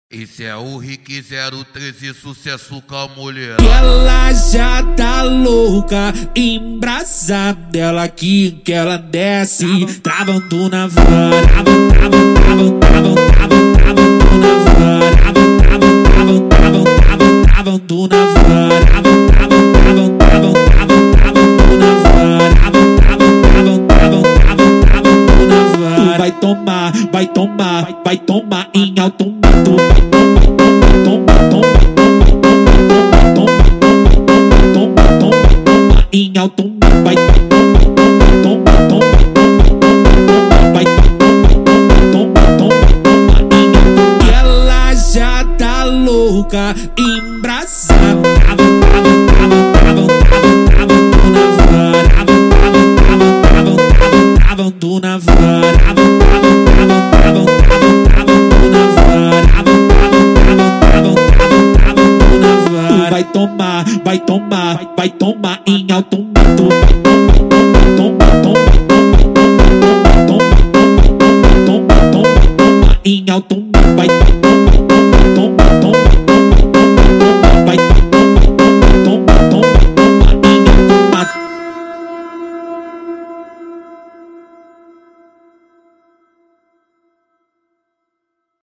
Esse é o Rick 013, sucesso com a mulher. Ela já tá louca, embrasada. Ela aqui que ela desce, travando na vara, travando na vara, travando na vara. Vai tomar, vai tomar, vai tomar em alto mundo. Em alto mundo, vai ela já tá louca, embrasada. Travando na vara, vai tomar, vai tomar, vai tomar em alto mundo. Em alto mundo, vai tomar.